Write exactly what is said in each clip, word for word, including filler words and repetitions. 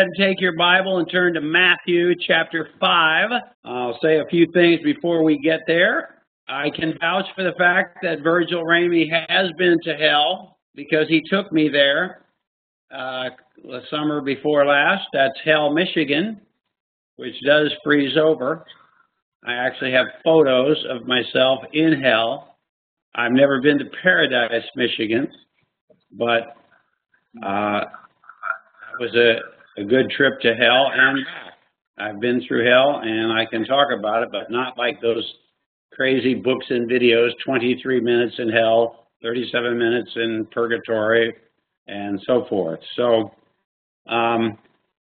and take your Bible and turn to Matthew chapter five. I'll say a few things before we get there. I can vouch for the fact that Virgil Ramey has been to hell because he took me there uh, the summer before last. That's Hell, Michigan, which does freeze over. I actually have photos of myself in hell. I've never been to Paradise, Michigan, but uh, it was a, a good trip to hell and back. I've been through hell, and I can talk about it, but not like those crazy books and videos, twenty-three minutes in hell, thirty-seven minutes in purgatory, and so forth. So, um,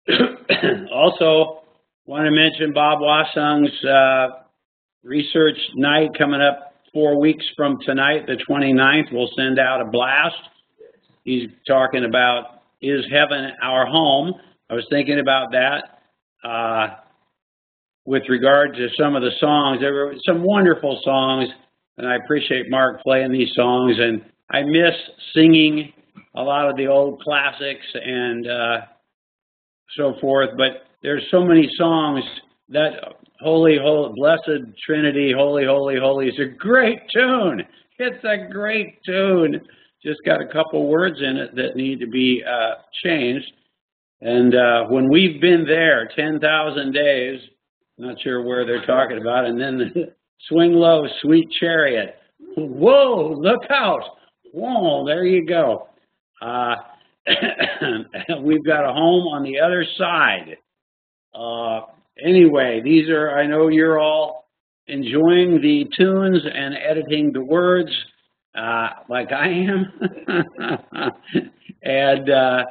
also want to mention Bob Wassung's uh, research night coming up four weeks from tonight, the twenty-ninth. We'll send out a blast. He's talking about, is heaven our home? I was thinking about that. Uh, with regard to some of the songs, there were some wonderful songs, and I appreciate Mark playing these songs, and I miss singing a lot of the old classics and uh, so forth, but there's so many songs that Holy, Holy, Blessed Trinity, Holy, Holy, Holy is a great tune. It's a great tune. Just got a couple words in it that need to be uh, changed. And uh, when we've been there, ten thousand days, not sure where they're talking about, and then the swing low, sweet chariot. Whoa, look out. Whoa, there you go. Uh, we've got a home on the other side. Uh, anyway, these are, I know you're all enjoying the tunes and editing the words uh, like I am. and uh,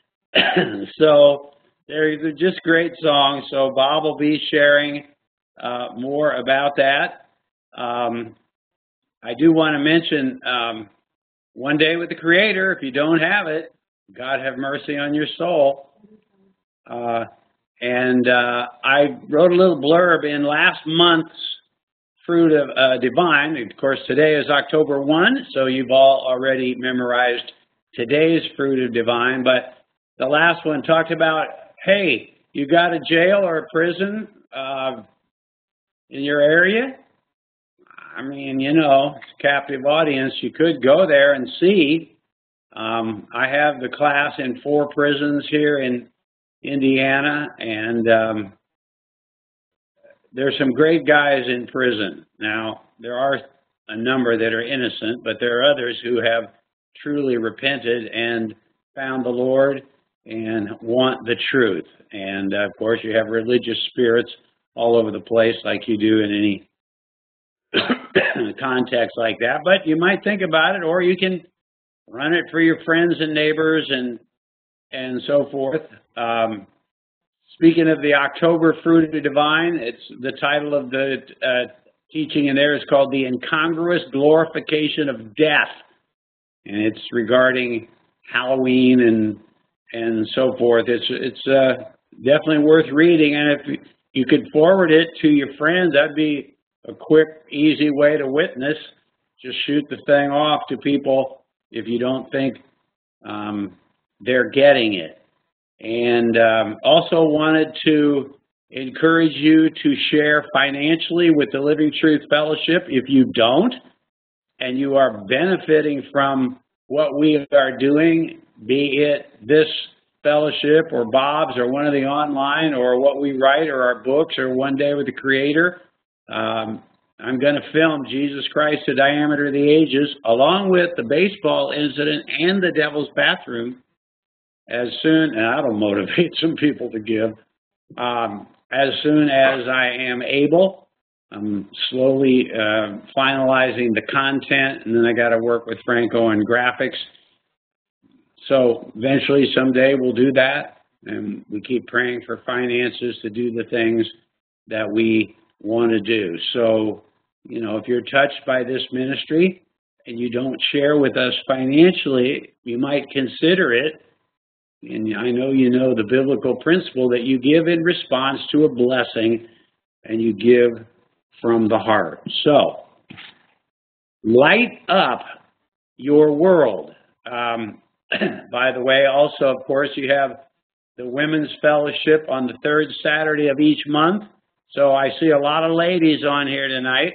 so they're, they're just great songs. So Bob will be sharing uh, more about that. Um, I do want to mention um, One Day with the Creator. If you don't have it, God have mercy on your soul. Uh, and uh, I wrote a little blurb in last month's Fruit of uh, Divine. Of course, today is October first, so you've all already memorized today's Fruit of Divine. But the last one talked about, hey, you got a jail or a prison uh, in your area? I mean, you know, captive audience, you could go there and see. Um, I have the class in four prisons here in Indiana, and um, there's some great guys in prison. Now, there are a number that are innocent, but there are others who have truly repented and found the Lord and want the truth. And, uh, of course, you have religious spirits all over the place like you do in any context like that. But you might think about it, or you can run it for your friends and neighbors and and so forth. Um, speaking of the October Fruit of the Divine, it's the title of the uh, teaching in there is called The Incongruous Glorification of Death. And it's regarding Halloween and and so forth. It's it's uh, definitely worth reading. And if you could forward it to your friends, that'd be a quick, easy way to witness. Just shoot the thing off to people if you don't think um, they're getting it. And um, also wanted to encourage you to share financially with the Living Truth Fellowship. If you don't, and you are benefiting from what we are doing, be it this fellowship or Bob's or one of the online or what we write or our books or One Day with the Creator, um, I'm going to film Jesus Christ, the Diameter of the Ages, along with the baseball incident and the Devil's Bathroom, as soon, and that'll motivate some people to give, um, as soon as I am able. I'm slowly uh, finalizing the content, and then I got to work with Franco on graphics. So eventually, someday, we'll do that, and we keep praying for finances to do the things that we want to do. So, you know, if you're touched by this ministry and you don't share with us financially, you might consider it. And I know you know the biblical principle that you give in response to a blessing, and you give from the heart. So, light up your world. Um, by the way, also, of course, you have the Women's Fellowship on the third Saturday of each month. So I see a lot of ladies on here tonight.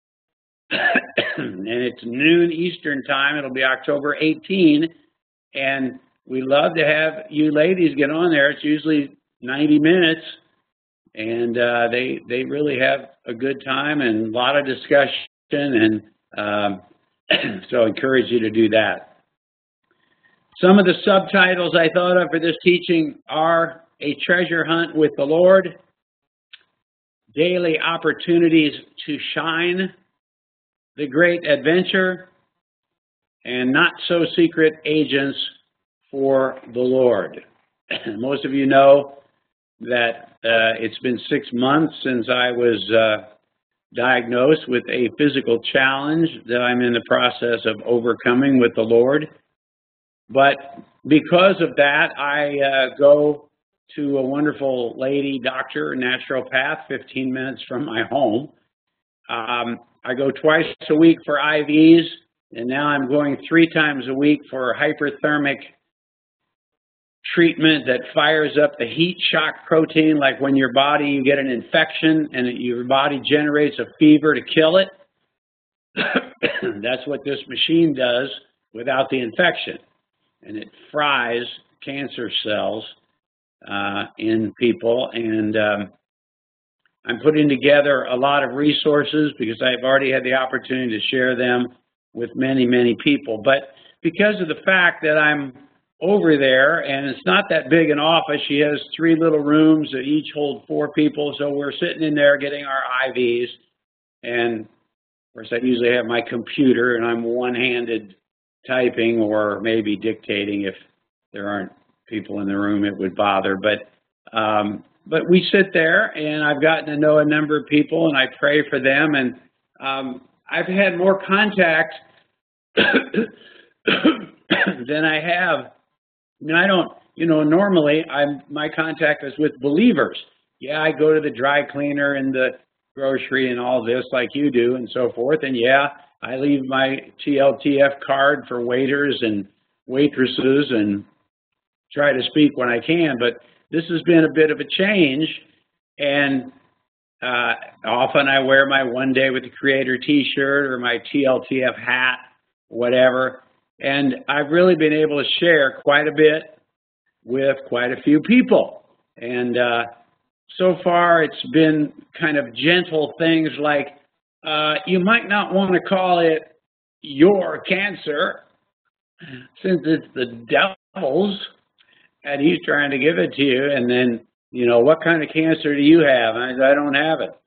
And it's noon Eastern time. It'll be October eighteenth. And we love to have you ladies get on there. It's usually ninety minutes. And uh, they, they really have a good time and a lot of discussion. And um, so I encourage you to do that. Some of the subtitles I thought of for this teaching are A Treasure Hunt with the Lord, Daily Opportunities to Shine, The Great Adventure, and Not So Secret Agents for the Lord. Most of you know that uh, it's been six months since I was uh, diagnosed with a physical challenge that I'm in the process of overcoming with the Lord. But because of that, I uh, go to a wonderful lady doctor, naturopath, fifteen minutes from my home. Um, I go twice a week for I Vs, and now I'm going three times a week for hyperthermic treatment that fires up the heat shock protein, like when your body, you get an infection and your body generates a fever to kill it. That's what this machine does without the infection. And it fries cancer cells uh, in people. And um, I'm putting together a lot of resources because I've already had the opportunity to share them with many, many people. But because of the fact that I'm over there, and it's not that big an office, she has three little rooms that each hold four people, so we're sitting in there getting our I Vs. And of course, I usually have my computer, and I'm one-handed typing or maybe dictating. If there aren't people in the room, it would bother. But um, but we sit there, and I've gotten to know a number of people, and I pray for them. And um, I've had more contact than I have. I mean, I don't, you know, normally I'm my contact is with believers. Yeah, I go to the dry cleaner and the grocery and all this like you do and so forth. And yeah, I leave my T L T F card for waiters and waitresses and try to speak when I can. But this has been a bit of a change. And uh, often I wear my One Day with the Creator t-shirt or my T L T F hat, whatever. And I've really been able to share quite a bit with quite a few people. And uh, so far it's been kind of gentle things like, uh, you might not want to call it your cancer since it's the devil's and he's trying to give it to you. And then, you know, what kind of cancer do you have? I, I don't have it.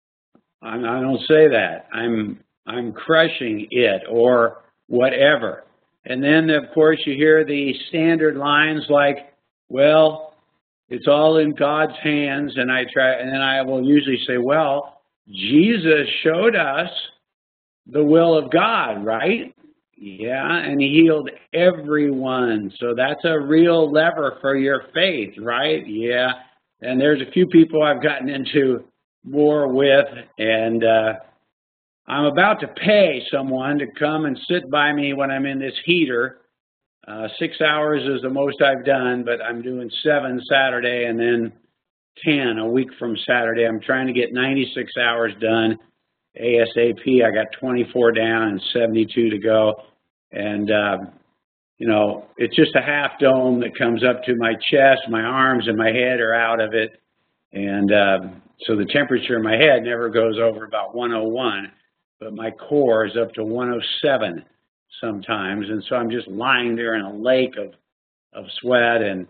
I, I don't say that. I'm, I'm crushing it or whatever. And then, of course, you hear the standard lines like, well, it's all in God's hands. And I try, and then I will usually say, well, Jesus showed us the will of God, right? Yeah, and he healed everyone. So that's a real lever for your faith, right? Yeah. And there's a few people I've gotten into more with, and uh, I'm about to pay someone to come and sit by me when I'm in this heater. Uh, six hours is the most I've done, but I'm doing seven Saturday and then ten a week from Saturday. I'm trying to get ninety-six hours done ASAP. I got twenty-four down and seventy-two to go. And, uh, you know, it's just a half dome that comes up to my chest. My arms and my head are out of it. And uh, so the temperature in my head never goes over about one oh one. But my core is up to one oh seven sometimes, and so I'm just lying there in a lake of, of sweat, and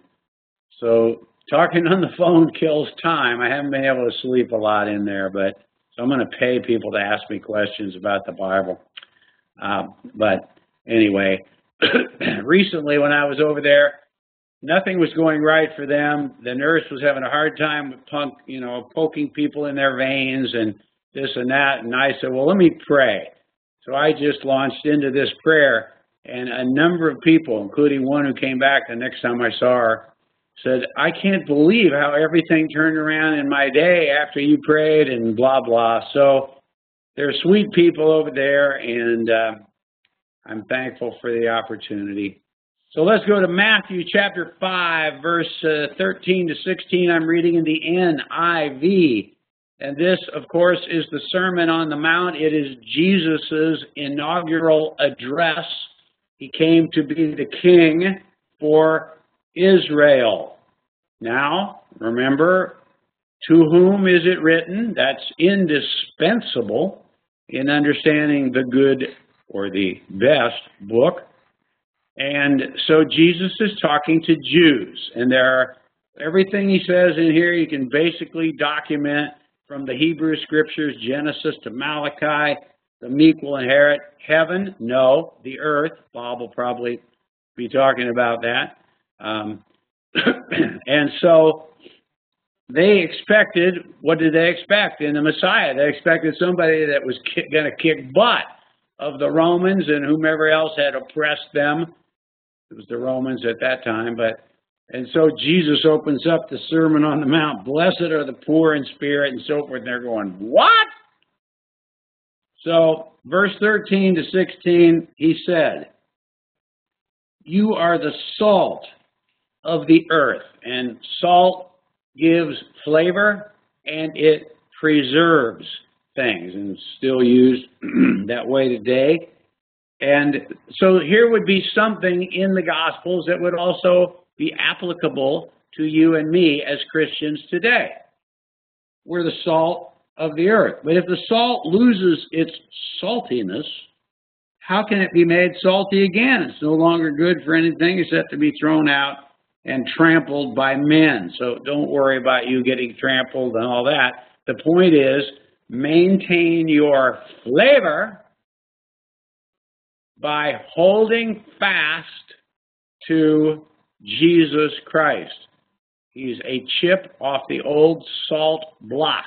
so talking on the phone kills time. I haven't been able to sleep a lot in there, but so I'm going to pay people to ask me questions about the Bible. Uh, but anyway, recently when I was over there, nothing was going right for them. The nurse was having a hard time with punk, you know, poking people in their veins and this and that, and I said, well, let me pray. So I just launched into this prayer, and a number of people, including one who came back the next time I saw her, said, I can't believe how everything turned around in my day after you prayed and blah, blah. So they're sweet people over there, and uh, I'm thankful for the opportunity. So let's go to Matthew chapter five, verse uh, thirteen to sixteen. I'm reading in the N I V. And this, of course, is the Sermon on the Mount. It is Jesus' inaugural address. He came to be the king for Israel. Now, remember, to whom is it written? That's indispensable in understanding the good or the best book. And so Jesus is talking to Jews. And there are, everything he says in here, you can basically document from the Hebrew Scriptures, Genesis to Malachi. The meek will inherit heaven. No, the earth. Bob will probably be talking about that. Um, and so they expected, what did they expect in the Messiah? They expected somebody that was going to kick butt of the Romans and whomever else had oppressed them. It was the Romans at that time, but and so Jesus opens up the Sermon on the Mount. Blessed are the poor in spirit and so forth. And they're going, what? So verse thirteen to sixteen, he said, you are the salt of the earth. And salt gives flavor and it preserves things. And it's still used that way today. And so here would be something in the Gospels that would also be applicable to you and me as Christians today. We're the salt of the earth. But if the salt loses its saltiness, how can it be made salty again? It's no longer good for anything except to be thrown out and trampled by men. So don't worry about you getting trampled and all that. The point is, maintain your flavor by holding fast to Jesus Christ. He's a chip off the old salt block.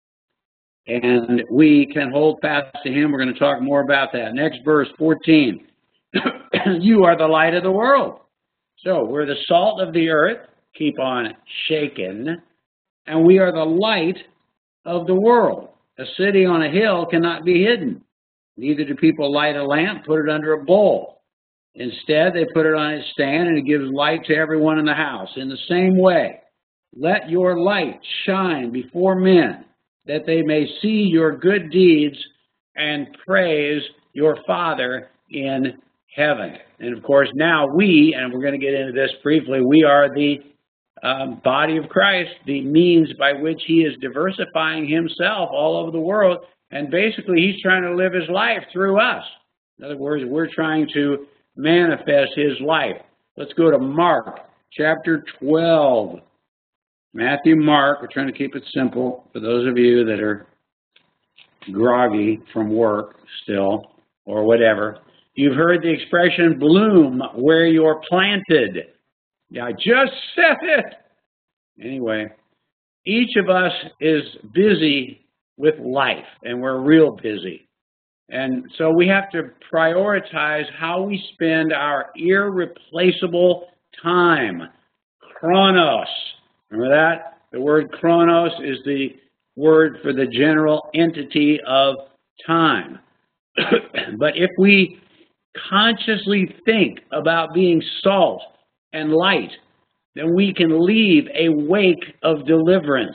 And we can hold fast to him. We're going to talk more about that. Next verse, fourteen. You are the light of the world. So we're the salt of the earth. Keep on shaking. And we are the light of the world. A city on a hill cannot be hidden. Neither do people light a lamp, put it under a bowl. Instead, they put it on its stand, and it gives light to everyone in the house. In the same way, let your light shine before men, that they may see your good deeds and praise your Father in heaven. And of course, now we, and we're going to get into this briefly, we are the um, body of Christ, the means by which he is diversifying himself all over the world. And basically, he's trying to live his life through us. In other words, we're trying to manifest his life. Let's go to Mark chapter twelve. Matthew, Mark, we're trying to keep it simple for those of you that are groggy from work still or whatever. You've heard the expression, bloom where you're planted. Yeah, I just said it. Anyway, each of us is busy with life, and we're real busy. And so we have to prioritize how we spend our irreplaceable time. Chronos. Remember that? The word chronos is the word for the general entity of time. But if we consciously think about being salt and light, then we can leave a wake of deliverance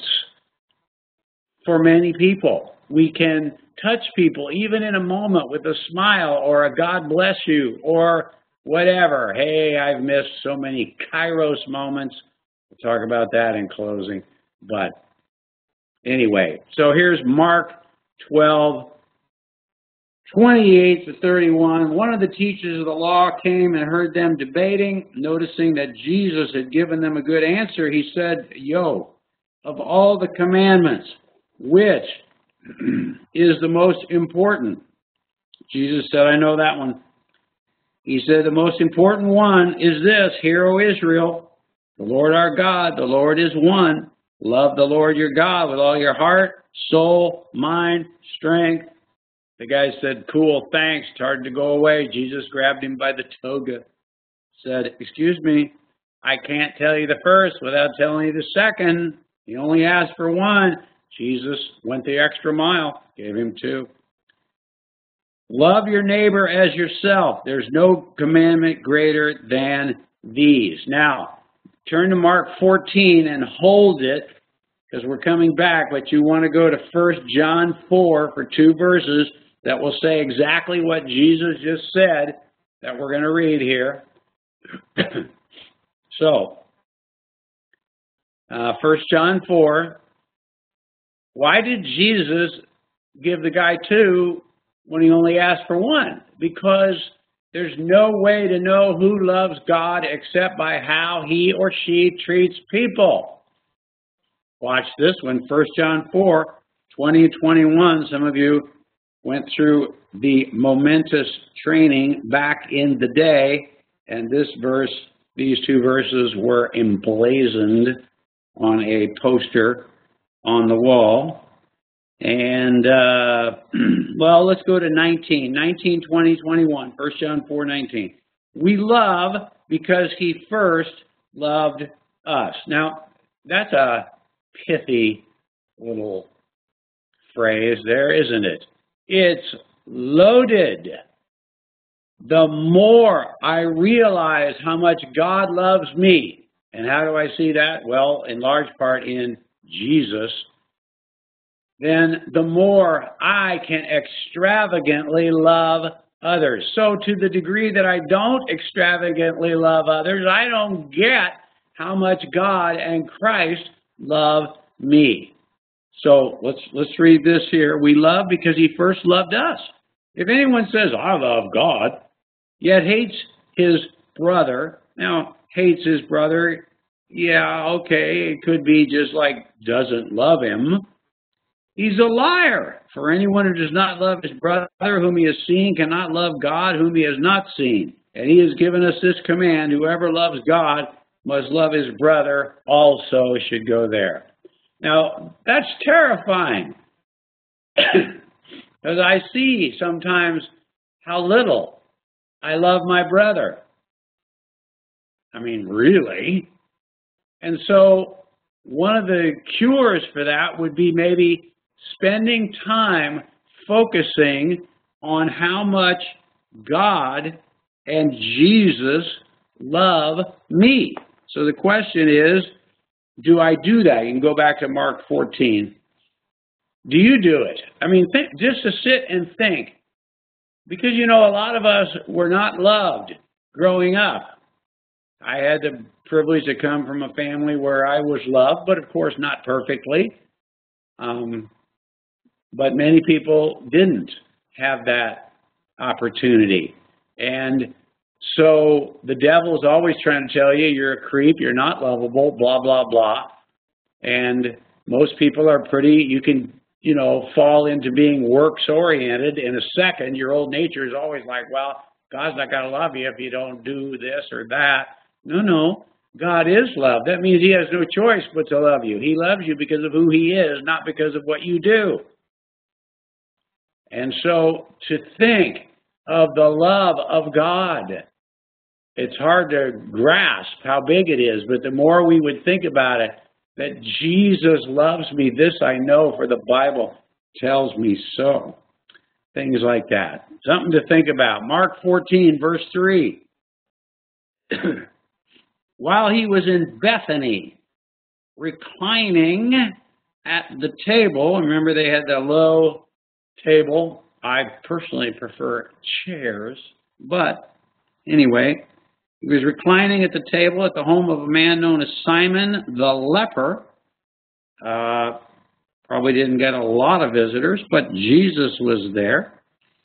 for many people. We can touch people even in a moment with a smile or a God bless you or whatever. Hey, I've missed so many Kairos moments. We'll talk about that in closing. But anyway, so here's Mark twelve, twenty-eight to thirty-one. One of the teachers of the law came and heard them debating. Noticing that Jesus had given them a good answer, he said, Yo, of all the commandments, which is the most important? Jesus said, I know that one. He said, the most important one is this, Hear, O Israel, the Lord our God, the Lord is one. Love the Lord your God with all your heart, soul, mind, strength. The guy said, cool, thanks. It's hard to go away. Jesus grabbed him by the toga, said, excuse me, I can't tell you the first without telling you the second. He only asked for one. Jesus went the extra mile, gave him two. Love your neighbor as yourself. There's no commandment greater than these. Now, turn to Mark fourteen and hold it, because we're coming back, but you want to go to First John four for two verses that will say exactly what Jesus just said that we're going to read here. So, uh, First John four, why did Jesus give the guy two when he only asked for one? Because there's no way to know who loves God except by how he or she treats people. Watch this one, First John four, twenty and twenty-one. Some of you went through the momentous training back in the day, and this verse, these two verses were emblazoned on a poster on the wall. And, uh, well, let's go to nineteen, nineteen, twenty, twenty-one, First John four, nineteen. We love because he first loved us. Now, that's a pithy little phrase there, isn't it? It's loaded. The more I realize how much God loves me, and how do I see that? Well, in large part in Jesus, then the more I can extravagantly love others. So to the degree that I don't extravagantly love others, I don't get how much God and Christ love me. So let's let's read this here. We love because he first loved us. If anyone says, I love God, yet hates his brother, now hates his brother, yeah, okay, it could be just like doesn't love him. He's a liar. For anyone who does not love his brother whom he has seen cannot love God whom he has not seen. And he has given us this command, whoever loves God must love his brother also should go there. Now, that's terrifying. Because I see sometimes how little I love my brother. I mean, really? And so one of the cures for that would be maybe spending time focusing on how much God and Jesus love me. So the question is, do I do that? You can go back to Mark fourteen. Do you do it? I mean, think, just to sit and think. Because, you know, a lot of us were not loved growing up. I had the privilege to come from a family where I was loved, but of course not perfectly. Um, but many people didn't have that opportunity. And so the devil's always trying to tell you you're a creep, you're not lovable, blah, blah, blah. And most people are pretty, you can, you know, fall into being works-oriented in a second. Your old nature is always like, well, God's not going to love you if you don't do this or that. No, no. God is love. That means he has no choice but to love you. He loves you because of who he is, not because of what you do. And so to think of the love of God, it's hard to grasp how big it is, but the more we would think about it, that Jesus loves me, this I know, for the Bible tells me so. Things like that. Something to think about. Mark fourteen, verse three. While he was in Bethany, reclining at the table, remember they had the low table. I personally prefer chairs, but anyway, he was reclining at the table at the home of a man known as Simon the leper. Uh, probably didn't get a lot of visitors, but Jesus was there.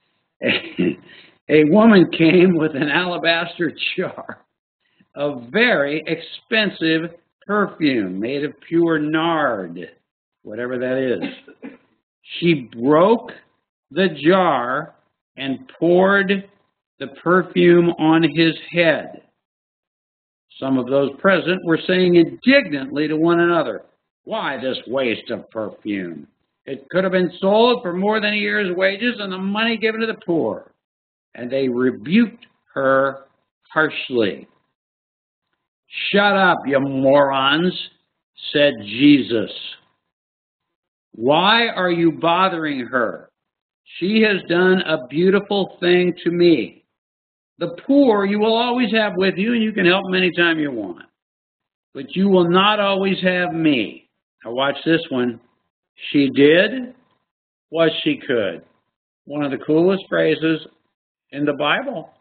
A woman came with an alabaster jar of very expensive perfume made of pure nard, whatever that is. She broke the jar and poured the perfume on his head. Some of those present were saying indignantly to one another, why this waste of perfume? It could have been sold for more than a year's wages and the money given to the poor. And they rebuked her harshly. Shut up, you morons, said Jesus. Why are you bothering her? She has done a beautiful thing to me. The poor you will always have with you, and you can help them anytime you want. But you will not always have me. Now watch this one. She did what she could. One of the coolest phrases in the Bible.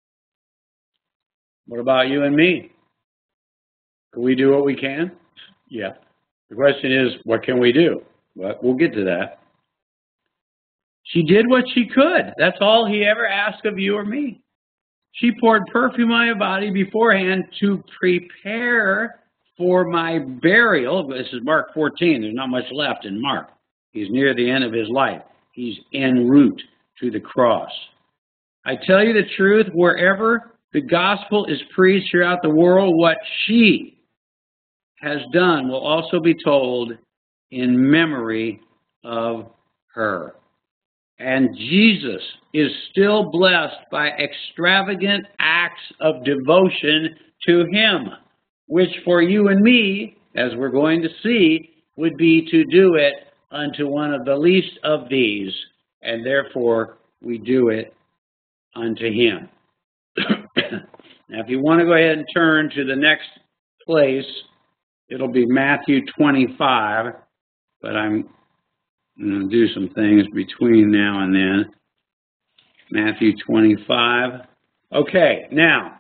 What about you and me? Can we do what we can? Yeah. The question is, what can we do? Well, we'll get to that. She did what she could. That's all he ever asked of you or me. She poured perfume on my body beforehand to prepare for my burial. This is Mark fourteen. There's not much left in Mark. He's near the end of his life. He's en route to the cross. I tell you the truth, wherever the gospel is preached throughout the world, what she has done will also be told in memory of her. And Jesus is still blessed by extravagant acts of devotion to him, which for you and me, as we're going to see, would be to do it unto one of the least of these, and therefore we do it unto him. Now, if you want to go ahead and turn to the next place, it'll be Matthew twenty-five, but I'm going to do some things between now and then. Matthew twenty-five. Okay, now,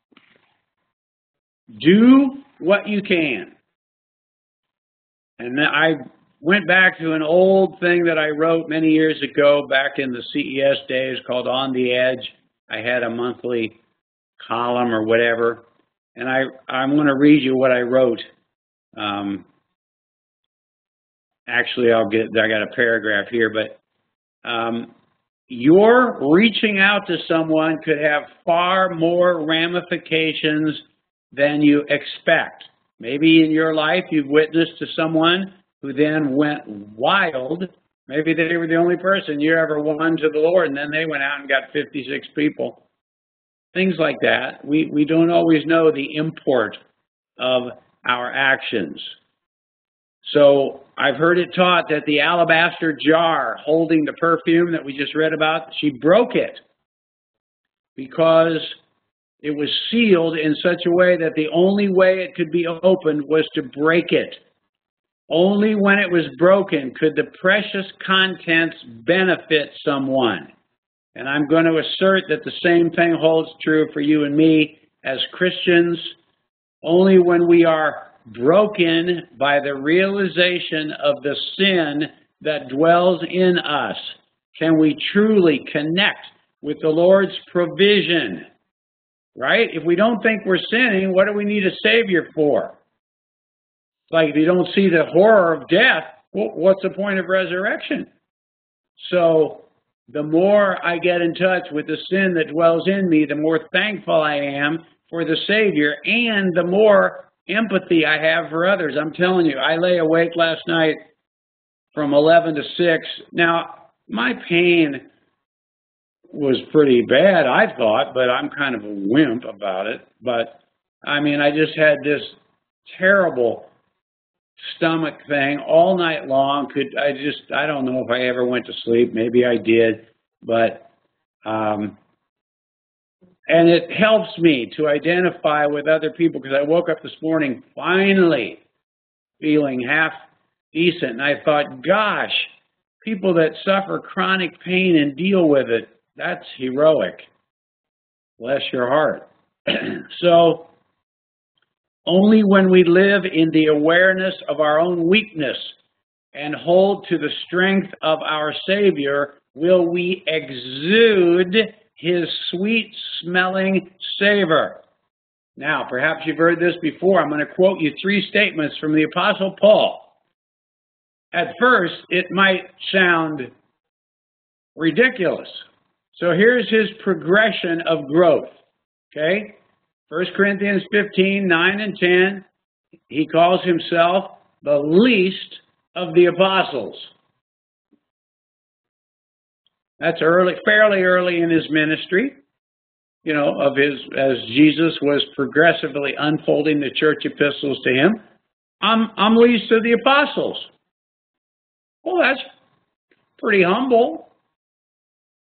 do what you can. And I went back to an old thing that I wrote many years ago, back in the C E S days, called On the Edge. I had a monthly column or whatever, and I, I'm going to read you what I wrote. Um, actually, I'll get, I got a paragraph here, but um, your reaching out to someone could have far more ramifications than you expect. Maybe in your life you've witnessed to someone who then went wild. Maybe they were the only person you ever won to the Lord, and then they went out and got fifty-six people. Things like that. We, we don't always know the import of our actions. So I've heard it taught that the alabaster jar holding the perfume that we just read about, she broke it because it was sealed in such a way that the only way it could be opened was to break it. Only when it was broken could the precious contents benefit someone. And I'm going to assert that the same thing holds true for you and me as Christians. Only when we are broken by the realization of the sin that dwells in us can we truly connect with the Lord's provision. Right? If we don't think we're sinning, what do we need a Savior for? Like, if you don't see the horror of death, well, what's the point of resurrection? So, the more I get in touch with the sin that dwells in me, the more thankful I am for the Savior, and the more empathy I have for others. I'm telling you, I lay awake last night from eleven to six. Now, my pain was pretty bad, I thought, but I'm kind of a wimp about it. But, I mean, I just had this terrible stomach thing all night long. Could I just, I don't know if I ever went to sleep. Maybe I did. But, um, and it helps me to identify with other people, because I woke up this morning finally feeling half decent. And I thought, gosh, people that suffer chronic pain and deal with it, that's heroic. Bless your heart. So, only when we live in the awareness of our own weakness and hold to the strength of our Savior will we exude his sweet-smelling savor. Now, perhaps you've heard this before. I'm going to quote you three statements from the Apostle Paul. At first, it might sound ridiculous. So here's his progression of growth, okay? First Corinthians fifteen, nine and ten, he calls himself the least of the apostles. That's early, fairly early in his ministry, you know, of his, as Jesus was progressively unfolding the church epistles to him. I'm, I'm least of the apostles. Well, that's pretty humble.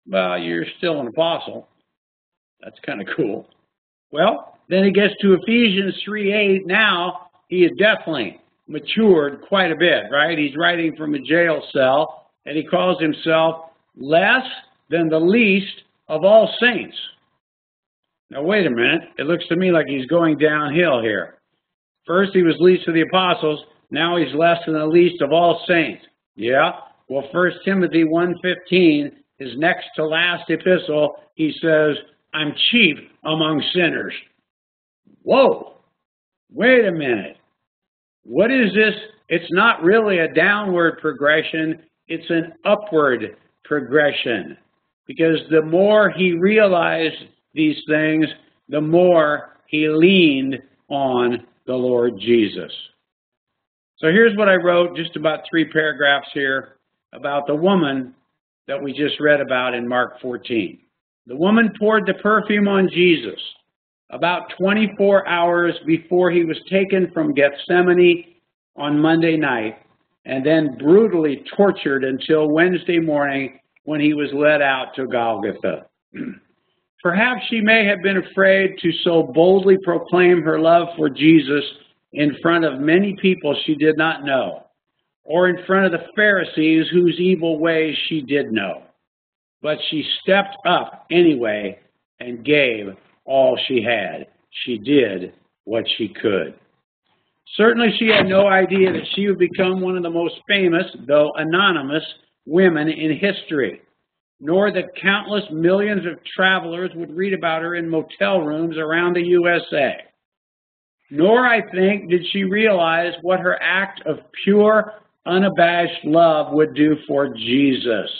Well, you're still an apostle. That's kind of cool. Well, then it gets to Ephesians three eight. Now, he has definitely matured quite a bit, right? He's writing from a jail cell, and he calls himself less than the least of all saints. Now, wait a minute. It looks to me like he's going downhill here. First, he was least of the apostles. Now he's less than the least of all saints. Yeah? Well, First Timothy one fifteen, his next to last epistle, he says, I'm chief among sinners. Whoa! Wait a minute. What is this? It's not really a downward progression. It's an upward progression. Because the more he realized these things, the more he leaned on the Lord Jesus. So here's what I wrote, just about three paragraphs here, about the woman that we just read about in Mark fourteen. The woman poured the perfume on Jesus about twenty-four hours before he was taken from Gethsemane on Monday night, and then brutally tortured until Wednesday morning when he was led out to Golgotha. Perhaps she may have been afraid to so boldly proclaim her love for Jesus in front of many people she did not know, or in front of the Pharisees whose evil ways she did know. But she stepped up anyway and gave all she had. She did what she could. Certainly she had no idea that she would become one of the most famous, though anonymous, women in history, nor that countless millions of travelers would read about her in motel rooms around the U S A. Nor, I think, did she realize what her act of pure, unabashed love would do for Jesus.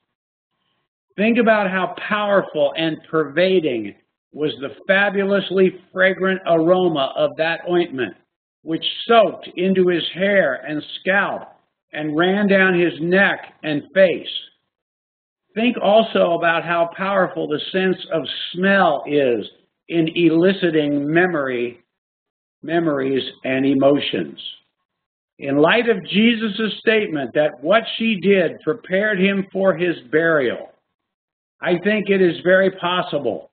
Think about how powerful and pervading was the fabulously fragrant aroma of that ointment, which soaked into his hair and scalp and ran down his neck and face. Think also about how powerful the sense of smell is in eliciting memory, memories and emotions. In light of Jesus' statement that what she did prepared him for his burial, I think it is very possible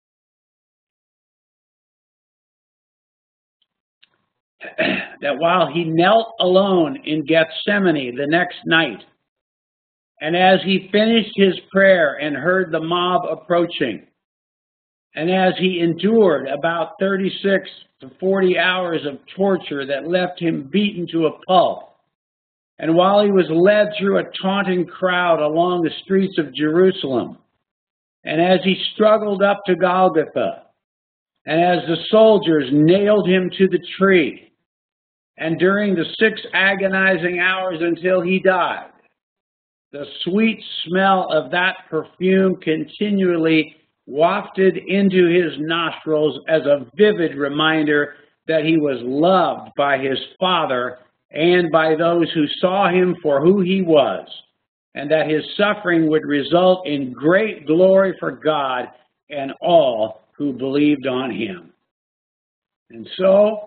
that while he knelt alone in Gethsemane the next night, and as he finished his prayer and heard the mob approaching, and as he endured about thirty-six to forty hours of torture that left him beaten to a pulp, and while he was led through a taunting crowd along the streets of Jerusalem, and as he struggled up to Golgotha, and as the soldiers nailed him to the tree, and during the six agonizing hours until he died, the sweet smell of that perfume continually wafted into his nostrils as a vivid reminder that he was loved by his Father and by those who saw him for who he was, and that his suffering would result in great glory for God and all who believed on him. And so,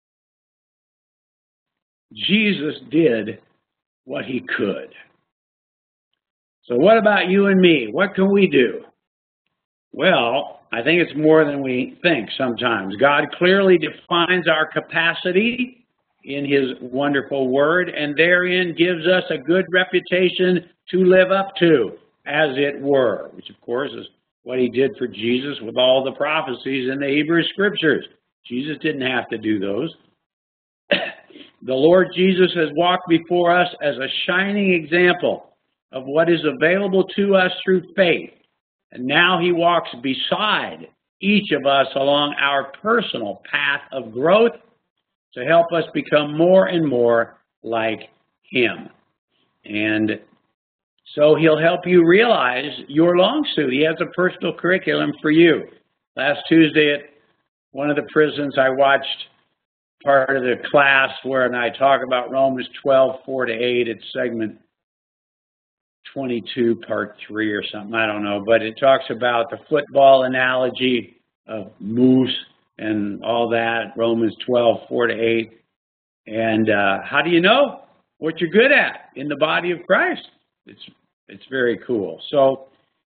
Jesus did what he could. So what about you and me? What can we do? Well, I think it's more than we think sometimes. God clearly defines our capacity in his wonderful word, and therein gives us a good reputation to live up to, as it were, which of course is what he did for Jesus with all the prophecies in the Hebrew Scriptures. Jesus didn't have to do those. The Lord Jesus has walked before us as a shining example of what is available to us through faith. And now he walks beside each of us along our personal path of growth to help us become more and more like him. And so he'll help you realize your long suit. He has a personal curriculum for you. Last Tuesday at one of the prisons, I watched part of the class where I talk about Romans twelve, four to eight. It's segment twenty-two, part three or something. I don't know. But it talks about the football analogy of moose and all that, Romans twelve, four to eight. And uh, how do you know what you're good at in the body of Christ? It's, it's very cool. So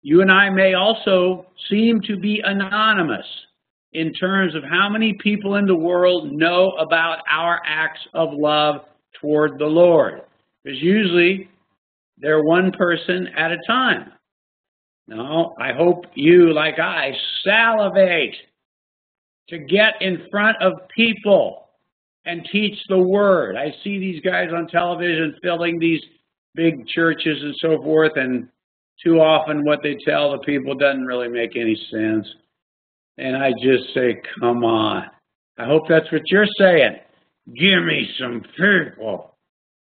you and I may also seem to be anonymous in terms of how many people in the world know about our acts of love toward the Lord. Because usually they're one person at a time. No, I hope you, like I, salivate to get in front of people and teach the Word. I see these guys on television filling these big churches and so forth, and too often what they tell the people doesn't really make any sense. And I just say, come on. I hope that's what you're saying. Give me some people.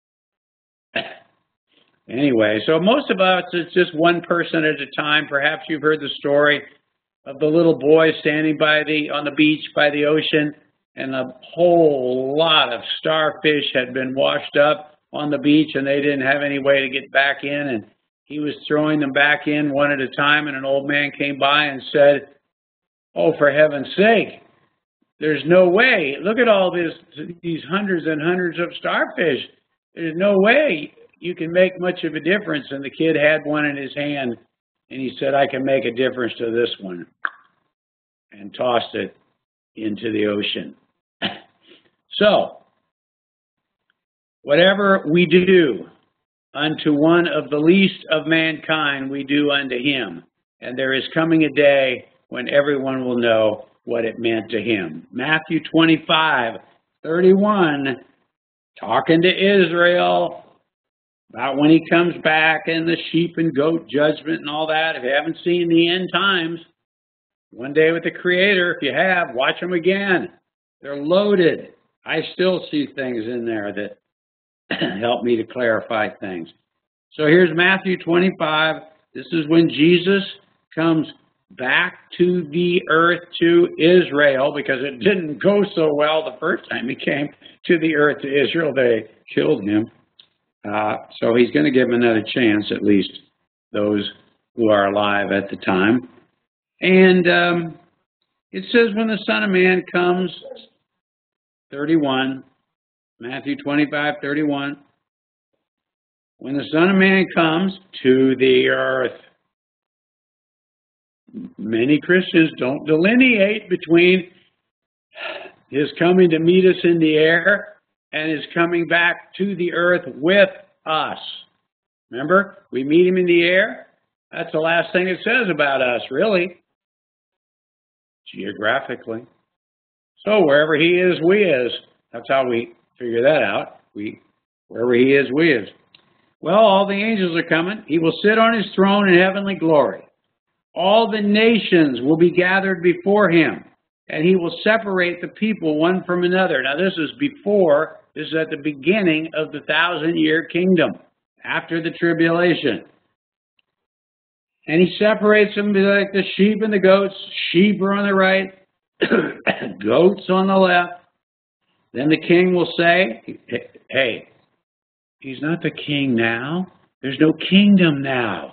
Anyway, so most of us, it's just one person at a time. Perhaps you've heard the story of the little boy standing by the on the beach by the ocean, and a whole lot of starfish had been washed up on the beach, and they didn't have any way to get back in, and he was throwing them back in one at a time, and an old man came by and said, oh, for heaven's sake, there's no way. Look at all this, these hundreds and hundreds of starfish. There's no way you can make much of a difference. And the kid had one in his hand, and he said, I can make a difference to this one, and tossed it into the ocean. So, whatever we do unto one of the least of mankind, we do unto him. And there is coming a day when everyone will know what it meant to him. Matthew twenty-five, thirty-one, talking to Israel about when he comes back and the sheep and goat judgment and all that. If you haven't seen the end times, One Day with the Creator, if you have, watch them again. They're loaded. I still see things in there that help me to clarify things. So here's Matthew twenty-five. This is when Jesus comes back to the earth to Israel, because it didn't go so well the first time he came to the earth to Israel. They killed him. Uh, so he's going to give them another chance, at least those who are alive at the time. And um, it says when the Son of Man comes, thirty-one, Matthew twenty-five, thirty-one, when the Son of Man comes to the earth. Many Christians don't delineate between his coming to meet us in the air and his coming back to the earth with us. Remember, we meet him in the air. That's the last thing it says about us, really, geographically. So wherever he is, we is. That's how we figure that out. We, wherever he is, we is. Well, all the angels are coming. He will sit on his throne in heavenly glory. All the nations will be gathered before him, and he will separate the people one from another. Now, this is before, this is at the beginning of the thousand-year kingdom, after the tribulation. And he separates them like the sheep and the goats. Sheep are on the right, goats on the left. Then the king will say, hey, he's not the king now. There's no kingdom now.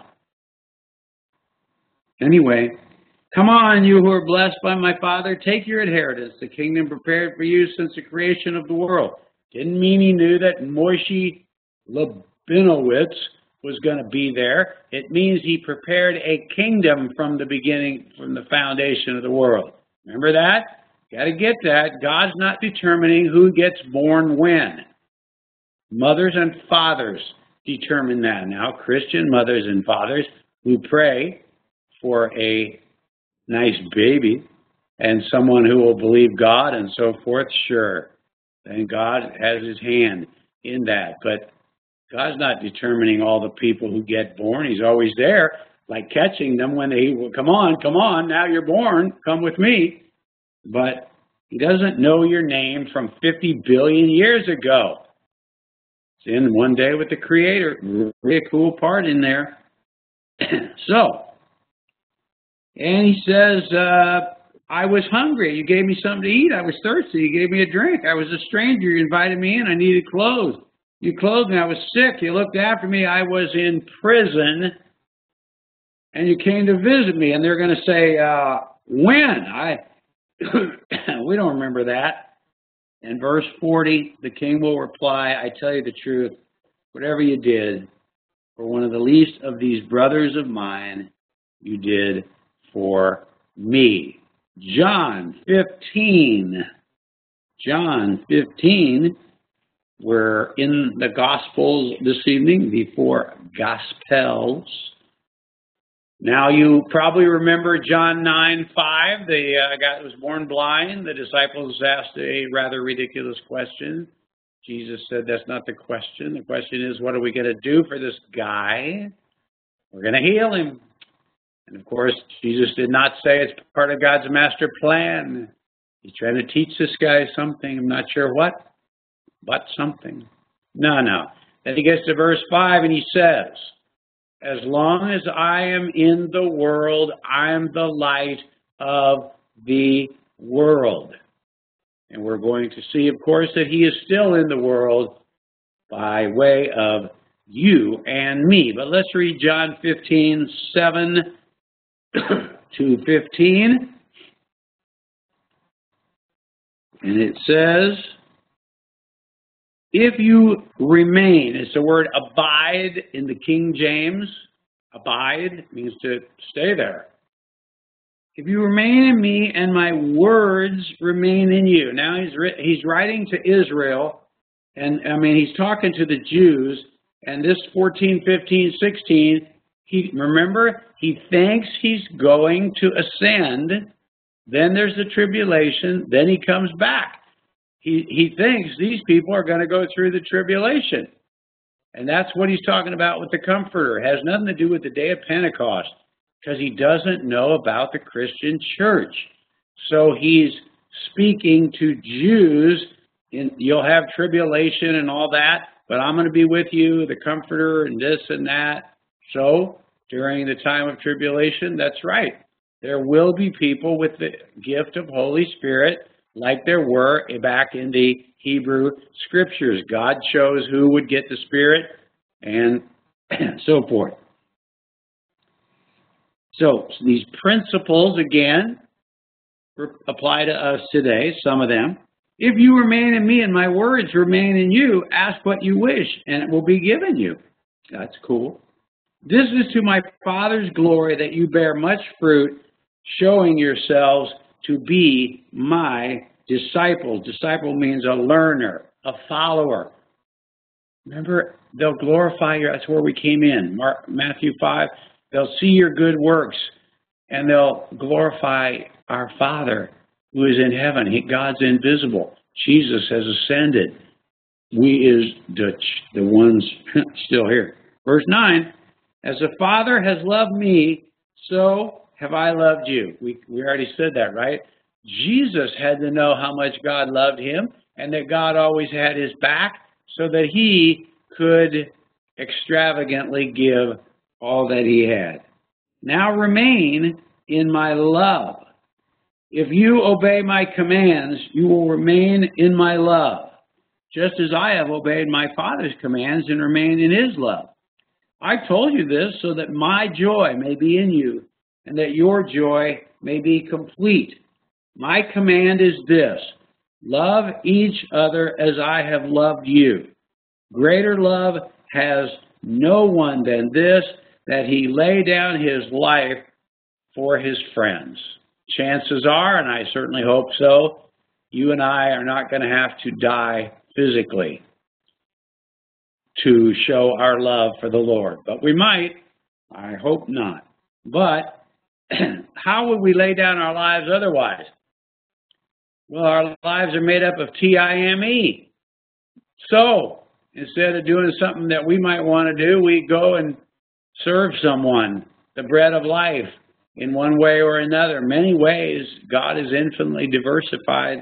Anyway, come on, you who are blessed by my Father, take your inheritance, the kingdom prepared for you since the creation of the world. Didn't mean he knew that Moshe Labinowitz was going to be there. It means he prepared a kingdom from the beginning, from the foundation of the world. Remember that? Got to get that. God's not determining who gets born when. Mothers and fathers determine that. Now, Christian mothers and fathers who pray for a nice baby and someone who will believe God and so forth, sure. And God has his hand in that. But God's not determining all the people who get born. He's always there, like catching them when they, well, come on, come on, now you're born, come with me. But he doesn't know your name from fifty billion years ago. It's in One Day with the Creator. Really a cool part in there. So, and he says, uh, I was hungry. You gave me something to eat. I was thirsty. You gave me a drink. I was a stranger. You invited me in. I needed clothes. You clothed me. I was sick. You looked after me. I was in prison. And you came to visit me. And they're going to say, uh, when? I, we don't remember that. In verse forty, the king will reply, I tell you the truth, whatever you did for one of the least of these brothers of mine, you did for me. John fifteen. John fifteen. We're in the Gospels this evening, the four Gospels. Now you probably remember John nine five. The uh, guy that was born blind. The disciples asked a rather ridiculous question. Jesus said, that's not the question. The question is, what are we going to do for this guy? We're going to heal him. And of course, Jesus did not say it's part of God's master plan. He's trying to teach this guy something. I'm not sure what, but something. No, no. Then he gets to verse five and he says, as long as I am in the world, I am the light of the world. And we're going to see, of course, that he is still in the world by way of you and me. But let's read John fifteen, seven to fifteen. And it says, if you remain, it's the word abide in the King James. Abide means to stay there. If you remain in me and my words remain in you. Now he's he's writing to Israel, and I mean he's talking to the Jews, and this fourteen, fifteen, sixteen, he remember he thinks he's going to ascend, then there's the tribulation, then he comes back. He, he thinks these people are going to go through the tribulation. And that's what he's talking about with the Comforter. It has nothing to do with the day of Pentecost, because he doesn't know about the Christian church. So he's speaking to Jews. In, you'll have tribulation and all that, but I'm going to be with you, the Comforter, and this and that. So during the time of tribulation, that's right. There will be people with the gift of Holy Spirit, like there were back in the Hebrew Scriptures. God chose who would get the Spirit and so forth. So these principles, again, apply to us today, some of them. If you remain in me and my words remain in you, ask what you wish, and it will be given you. That's cool. This is to my Father's glory that you bear much fruit, showing yourselves to be my disciples. Disciple means a learner, a follower. Remember, they'll glorify you. That's where we came in. Mark, Matthew five. They'll see your good works, and they'll glorify our Father who is in heaven. He, God's invisible. Jesus has ascended. We is Dutch, the ones still here. Verse nine, as the Father has loved me, so have I loved you. We, we already said that, right? Jesus had to know how much God loved him, and that God always had his back, so that he could extravagantly give all that he had. Now remain in my love. If you obey my commands, you will remain in my love, just as I have obeyed my Father's commands and remain in his love. I told you this so that my joy may be in you, and that your joy may be complete. My command is this: love each other as I have loved you. Greater love has no one than this, that he lay down his life for his friends. Chances are, and I certainly hope so, you and I are not going to have to die physically to show our love for the Lord. But we might. I hope not. But how would we lay down our lives otherwise? Well, our lives are made up of T I M E. So instead of doing something that we might want to do, we go and serve someone, the bread of life, in one way or another. Many ways, God is infinitely diversified.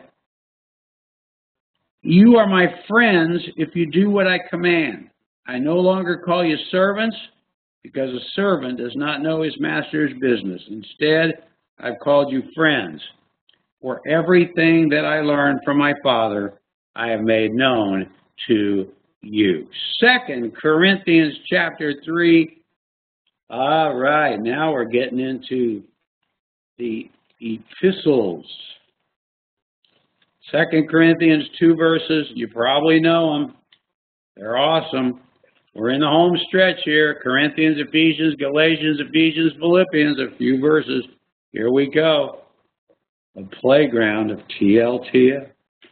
You are my friends if you do what I command. I no longer call you servants, because a servant does not know his master's business. Instead, I've called you friends. For everything that I learned from my Father, I have made known to you. Second Corinthians chapter three. All right, now we're getting into the epistles. Second Corinthians two verses. You probably know them. They're awesome. We're in the home stretch here. Corinthians, Ephesians, Galatians, Ephesians, Philippians, a few verses. Here we go. A playground of T L T F.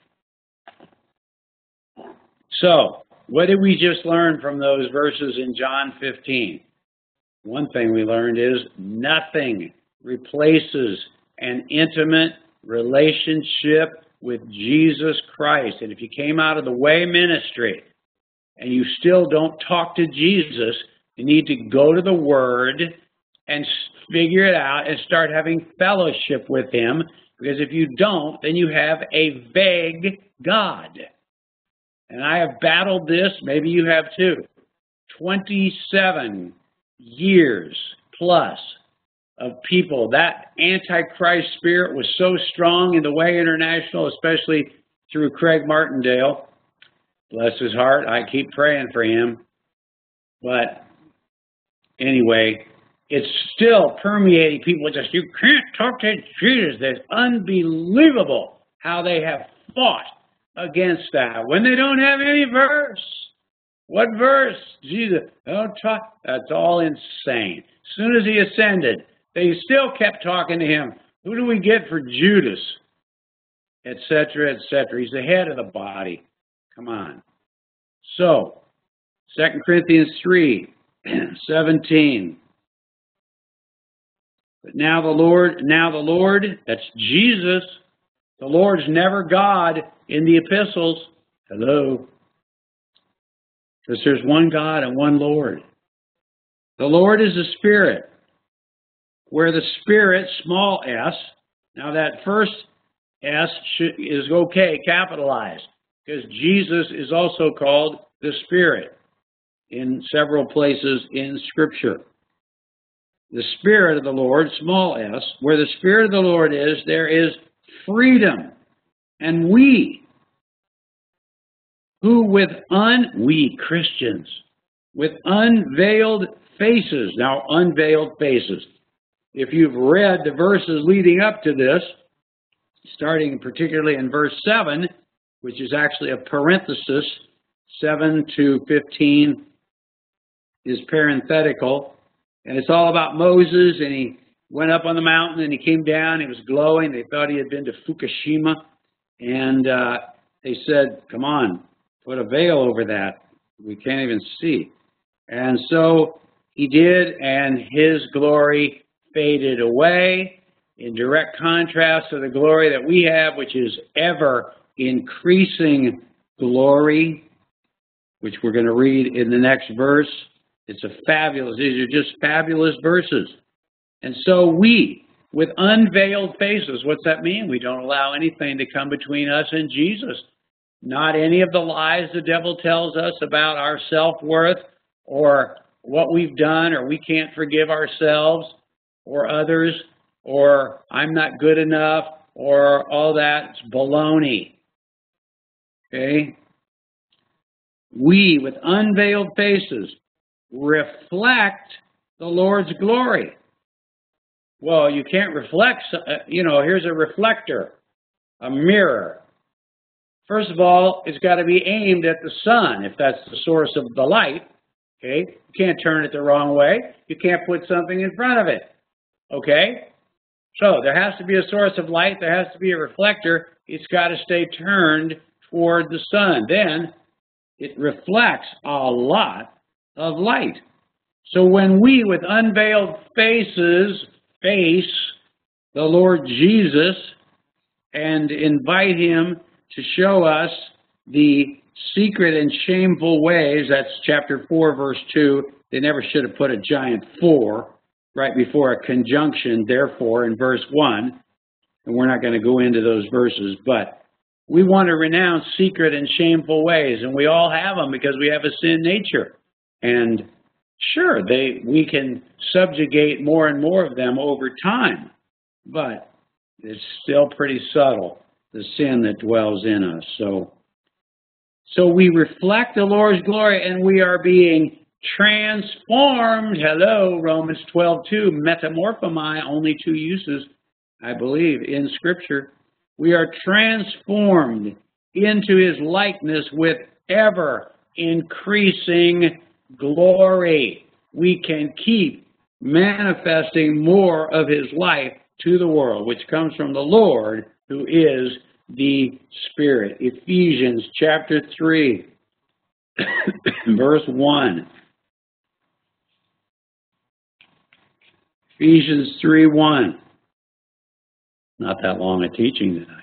So, what did we just learn from those verses in John fifteen? One thing we learned is nothing replaces an intimate relationship with Jesus Christ. And if you came out of the Way ministry and you still don't talk to Jesus, you need to go to the Word and figure it out and start having fellowship with Him. Because if you don't, then you have a vague God. And I have battled this, maybe you have too. twenty-seven years plus of people. That Antichrist spirit was so strong in the Way International, especially through Craig Martindale. Bless his heart. I keep praying for him. But anyway, it's still permeating people. Just, you can't talk to Jesus. It's unbelievable how they have fought against that when they don't have any verse. What verse? Jesus, don't talk. That's all insane. As soon as he ascended, they still kept talking to him. Who do we get for Judas? Etc., et cetera. He's the head of the body. Come on. So, Second Corinthians three, seventeen. But now the Lord, now the Lord, that's Jesus. The Lord's never God in the epistles. Hello. Because there's one God and one Lord. The Lord is the Spirit. Where the Spirit, small s, now that first S should, is okay, capitalized. Because Jesus is also called the Spirit in several places in Scripture. The Spirit of the Lord, small s, where the Spirit of the Lord is, there is freedom. And we, who with un, we Christians, with unveiled faces, now unveiled faces. If you've read the verses leading up to this, starting particularly in verse seven, which is actually a parenthesis, seven to fifteen is parenthetical, and it's all about Moses, and he went up on the mountain, and he came down, he was glowing, they thought he had been to Fukushima, and uh, they said, come on, put a veil over that, we can't even see. And so he did, and his glory faded away, in direct contrast to the glory that we have, which is ever increasing glory, which we're going to read in the next verse. It's a fabulous, these are just fabulous verses. And so we, with unveiled faces, what's that mean? We don't allow anything to come between us and Jesus. Not any of the lies the devil tells us about our self-worth or what we've done, or we can't forgive ourselves or others, or I'm not good enough, or all that. It's baloney. Okay? We, with unveiled faces, reflect the Lord's glory. Well, you can't reflect, you know, here's a reflector, a mirror. First of all, it's got to be aimed at the sun, if that's the source of the light. Okay? You can't turn it the wrong way. You can't put something in front of it. Okay? So there has to be a source of light. There has to be a reflector. It's got to stay turned toward the sun. Then it reflects a lot of light. So when we, with unveiled faces, face the Lord Jesus and invite him to show us the secret and shameful ways, that's chapter four, verse two. They never should have put a giant four right before a conjunction, therefore, in verse one. And we're not going to go into those verses, but we want to renounce secret and shameful ways, and we all have them because we have a sin nature. And sure, they we can subjugate more and more of them over time, but it's still pretty subtle, the sin that dwells in us. So, so we reflect the Lord's glory, and we are being transformed. Hello, Romans twelve two, metamorphomai, only two uses, I believe, in Scripture. We are transformed into his likeness with ever increasing glory. We can keep manifesting more of his life to the world, which comes from the Lord, who is the Spirit. Ephesians chapter three, verse one. Ephesians three one. Not that long a teaching tonight.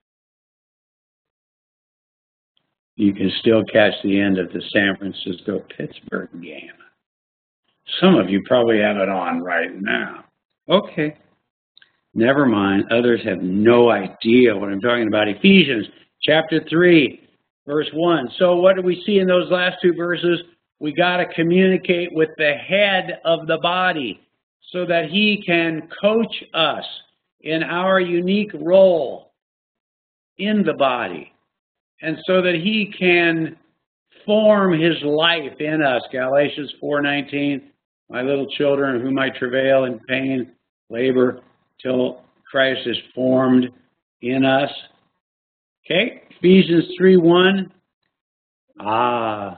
You can still catch the end of the San Francisco-Pittsburgh game. Some of you probably have it on right now. Okay. Never mind. Others have no idea what I'm talking about. Ephesians chapter three, verse one. So what do we see in those last two verses? We got to communicate with the head of the body so that he can coach us in our unique role in the body, and so that he can form his life in us. Galatians four nineteen, my little children, whom I travail in pain, labor, till Christ is formed in us. Okay, Ephesians three one. Ah.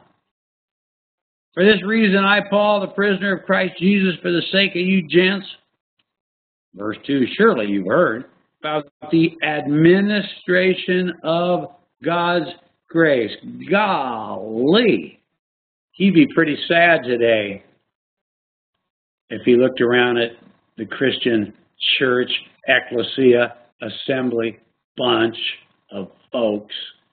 For this reason, I, Paul, the prisoner of Christ Jesus, for the sake of you gents. Verse two, surely you've heard about the administration of God's grace. Golly, he'd be pretty sad today if he looked around at the Christian church, ecclesia, assembly, bunch of folks.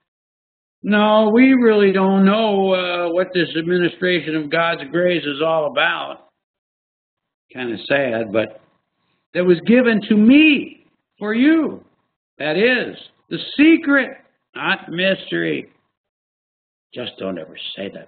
No, we really don't know uh, what this administration of God's grace is all about. Kind of sad, but that was given to me for you. That is the secret, not mystery. Just don't ever say that.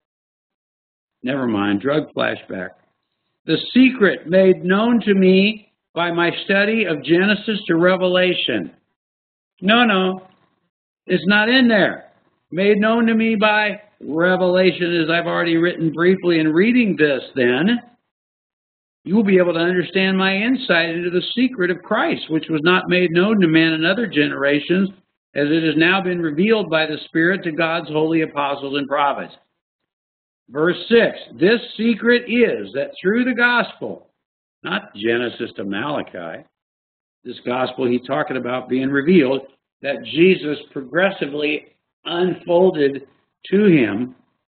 Never mind, drug flashback. The secret made known to me by my study of Genesis to Revelation. No, no, it's not in there. Made known to me by revelation, as I've already written briefly in reading this, then you will be able to understand my insight into the secret of Christ, which was not made known to man in other generations, as it has now been revealed by the Spirit to God's holy apostles and prophets. Verse six, this secret is that through the gospel, not Genesis to Malachi, this gospel he's talking about being revealed, that Jesus progressively unfolded to him,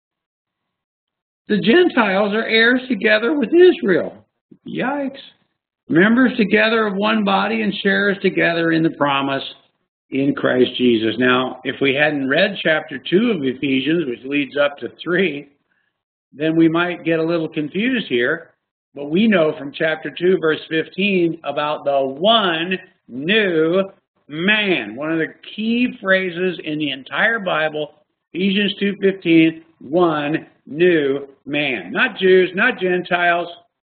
the Gentiles are heirs together with Israel. Yikes. Members together of one body and sharers together in the promise in Christ Jesus. Now, if we hadn't read chapter two of Ephesians, which leads up to three, then we might get a little confused here. But we know from chapter two, verse fifteen, about the one new man. One of the key phrases in the entire Bible, Ephesians two fifteen, one new man. Not Jews, not Gentiles.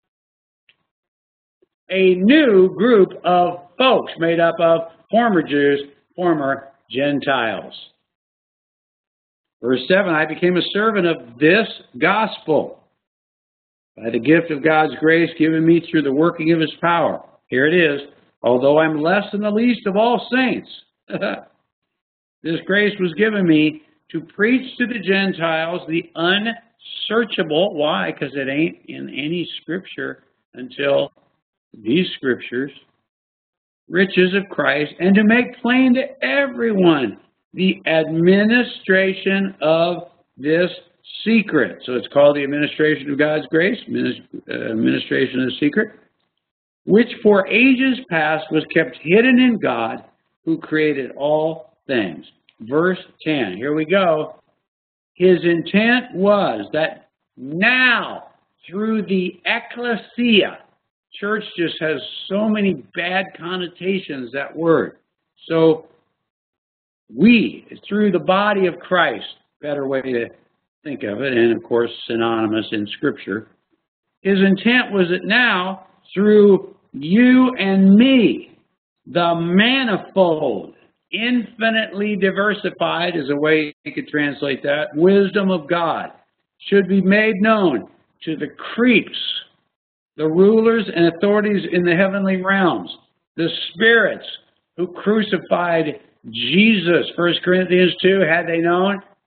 A new group of folks made up of former Jews, former Gentiles. Verse seven, I became a servant of this gospel by the gift of God's grace given me through the working of his power. Here it is. Although I'm less than the least of all saints, this grace was given me to preach to the Gentiles the unsearchable. Why? Because it ain't in any scripture until these scriptures. Riches of Christ, and to make plain to everyone the administration of this secret. So it's called the administration of God's grace, administration of the secret, which for ages past was kept hidden in God, who created all things. Verse ten, here we go. His intent was that now, through the ecclesia, church just has so many bad connotations, that word. So we, through the body of Christ, better way to think of it, and of course synonymous in Scripture, his intent was that now, through you and me, the manifold, infinitely diversified is a way you could translate that, wisdom of God should be made known to the creeps, the rulers and authorities in the heavenly realms, the spirits who crucified Jesus. First Corinthians two, had they known,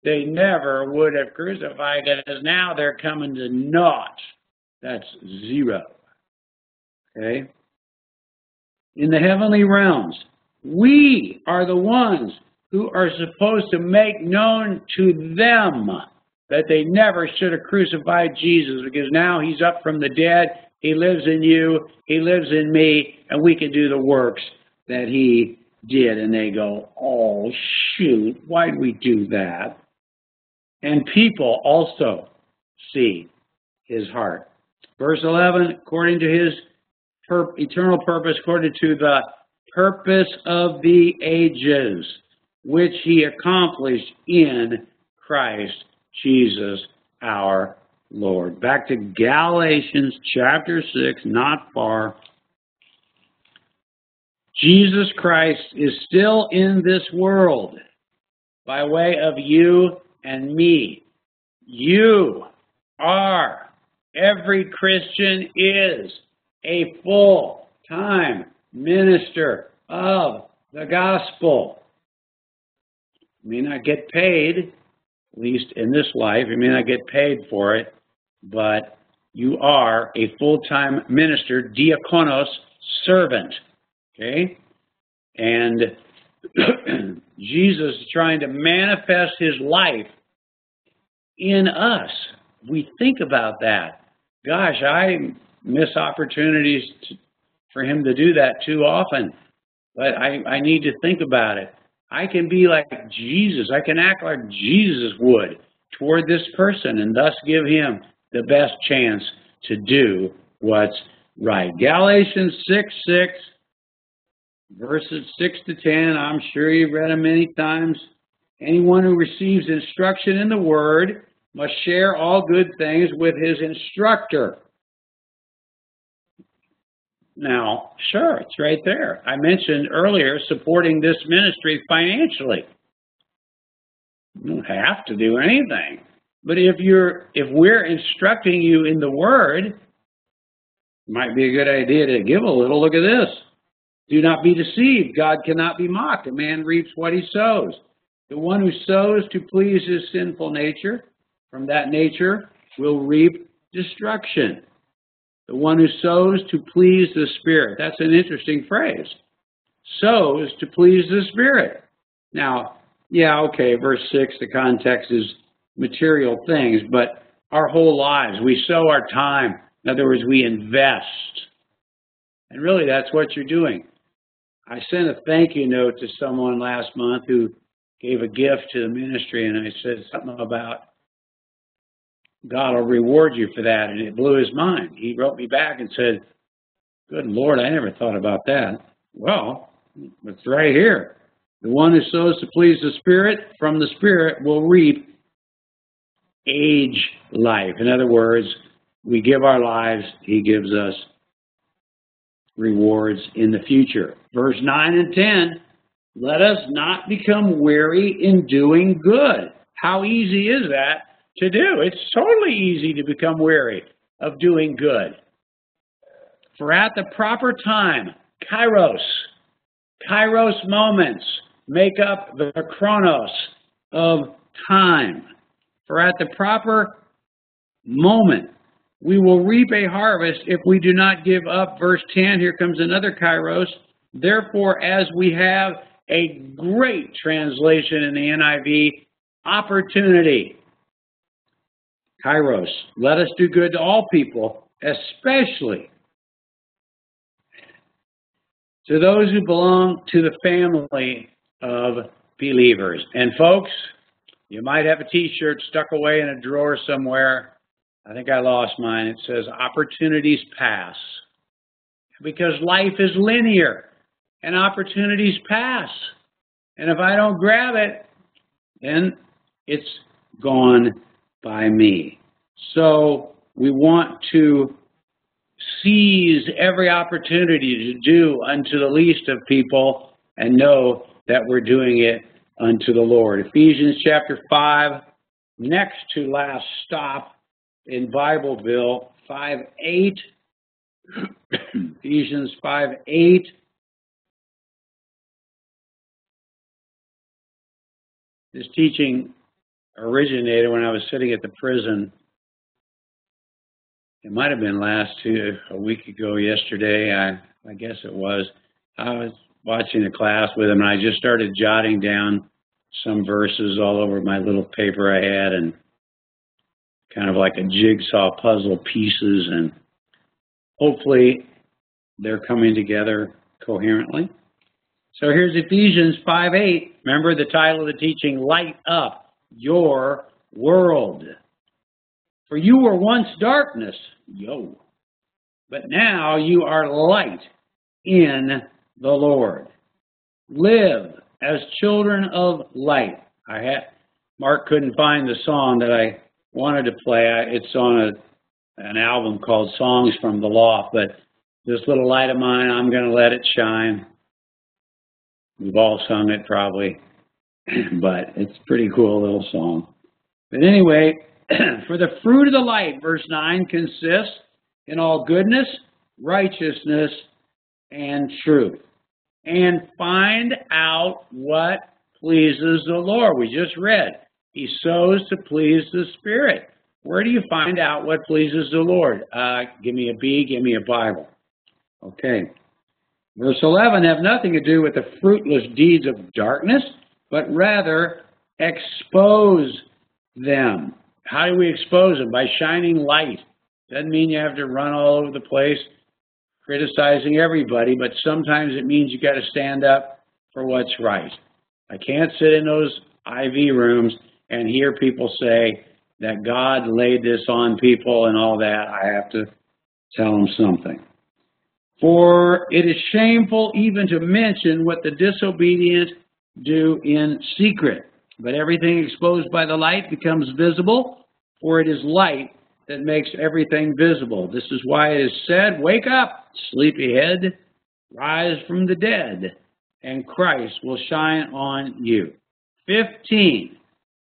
they never would have crucified, because now they're coming to naught. That's zero. Okay? In the heavenly realms, we are the ones who are supposed to make known to them that they never should have crucified Jesus, because now he's up from the dead, he lives in you, he lives in me, and we can do the works that he did. And they go, oh, shoot, why'd we do that? And people also see his heart. Verse eleven, according to his per eternal purpose, according to the purpose of the ages, which he accomplished in Christ Jesus our Lord. Back to Galatians chapter six, not far. Jesus Christ is still in this world by way of you and me. You are, every Christian is, a full-time minister of the gospel. You may not get paid, at least in this life, you may not get paid for it, but you are a full-time minister, diakonos, servant. Okay? And Jesus is trying to manifest his life in us. We think about that. Gosh, I miss opportunities to, for him to do that too often. But I, I need to think about it. I can be like Jesus. I can act like Jesus would toward this person and thus give him the best chance to do what's right. Galatians six six, verses six to ten, I'm sure you've read them many times. Anyone who receives instruction in the word must share all good things with his instructor. Now, sure, it's right there. I mentioned earlier supporting this ministry financially. You don't have to do anything. But if you're if we're instructing you in the word, it might be a good idea to give a little. Look at this. Do not be deceived. God cannot be mocked. A man reaps what he sows. The one who sows to please his sinful nature, from that nature will reap destruction. The one who sows to please the Spirit. That's an interesting phrase. Sows to please the Spirit. Now, yeah, okay, verse six, the context is material things, but our whole lives, we sow our time. In other words, we invest. And really, that's what you're doing. I sent a thank you note to someone last month who gave a gift to the ministry, and I said something about God will reward you for that, and it blew his mind. He wrote me back and said, good Lord, I never thought about that. Well, it's right here. The one who sows to please the Spirit, from the Spirit will reap age life. In other words, we give our lives, he gives us rewards in the future. Verse nine and ten, let us not become weary in doing good. How easy is that to do? It's totally easy to become weary of doing good. For at the proper time, kairos, kairos moments make up the chronos of time. For at the proper moment, we will reap a harvest if we do not give up. Verse ten, here comes another kairos. Therefore, as we have a great translation in the N I V, opportunity. Kairos, let us do good to all people, especially to those who belong to the family of believers. And folks, you might have a t-shirt stuck away in a drawer somewhere. I think I lost mine. It says, opportunities pass. Because life is linear, and opportunities pass. And if I don't grab it, then it's gone by me. So we want to seize every opportunity to do unto the least of people and know that we're doing it unto the Lord. Ephesians chapter five, next to last stop in Bibleville, five eight. Ephesians five eight. This teaching originated when I was sitting at the prison. It might have been last two, a week ago yesterday, I, I guess it was. I was watching a class with him, and I just started jotting down some verses all over my little paper I had, and kind of like a jigsaw puzzle pieces, and hopefully they're coming together coherently. So here's Ephesians five eight. Remember the title of the teaching, Light Up Your World. For you were once darkness, yo, but now you are light in the Lord. Live as children of light. I had Mark couldn't find the song that I wanted to play. I, it's on a, an album called Songs from the Loft, but this little light of mine, I'm going to let it shine. We've all sung it probably, but it's a pretty cool little song. But anyway, for the fruit of the light, verse nine, consists in all goodness, righteousness, and truth. And find out what pleases the Lord. We just read, he sows to please the Spirit. Where do you find out what pleases the Lord? Uh, give me a B, give me a Bible. Okay. Verse eleven, have nothing to do with the fruitless deeds of darkness, but rather expose them. How do we expose them? By shining light. Doesn't mean you have to run all over the place criticizing everybody, but sometimes it means you got to stand up for what's right. I can't sit in those I V rooms and hear people say that God laid this on people and all that. I have to tell them something. For it is shameful even to mention what the disobedient do in secret. But everything exposed by the light becomes visible, for it is light that makes everything visible. This is why it is said, wake up, sleepyhead, rise from the dead, and Christ will shine on you. fifteen,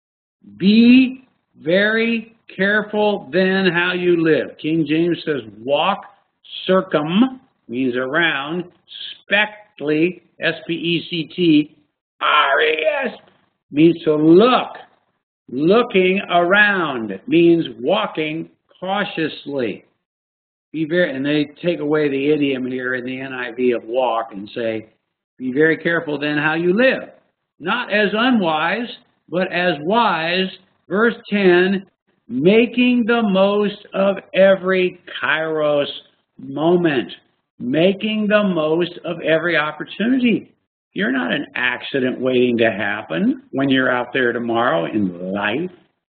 be very careful then how you live. King James says walk, circum, means around, spectly, S P E C T, R E S, means to look. Looking around means walking cautiously. Be very, and they take away the idiom here in the N I V of walk and say, be very careful then how you live. Not as unwise, but as wise. Verse ten, making the most of every kairos moment. Making the most of every opportunity. You're not an accident waiting to happen when you're out there tomorrow in life.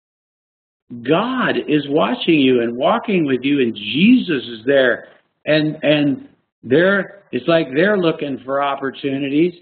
God is watching you and walking with you, and Jesus is there. And and they're it's like they're looking for opportunities.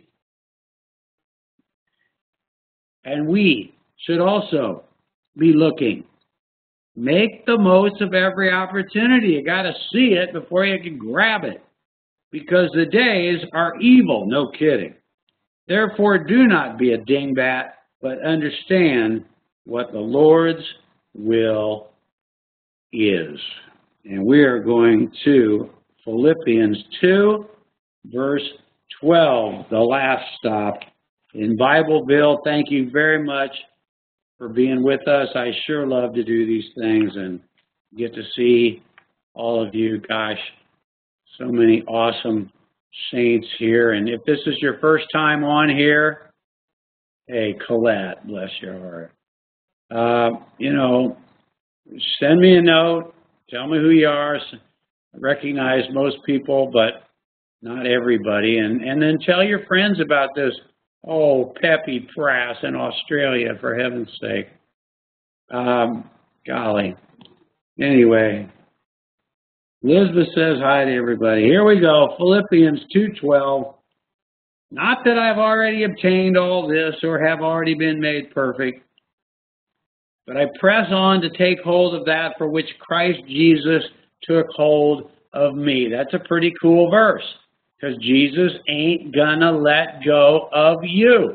And we should also be looking. Make the most of every opportunity. You got to see it before you can grab it. Because the days are evil. No kidding. Therefore, do not be a dingbat, but understand what the Lord's will is. And we are going to Philippians two, verse twelve, the last stop in Bibleville. Thank you very much for being with us. I sure love to do these things and get to see all of you. Gosh, so many awesome saints here. And if this is your first time on here, hey, Colette, bless your heart. Uh, you know, send me a note. Tell me who you are. I recognize most people, but not everybody. And, and then tell your friends about this. Oh, Peppy Prass in Australia, for heaven's sake. Um, golly. Anyway, Elizabeth says hi to everybody. Here we go, Philippians two twelve. Not that I've already obtained all this or have already been made perfect, but I press on to take hold of that for which Christ Jesus took hold of me. That's a pretty cool verse, because Jesus ain't gonna let go of you.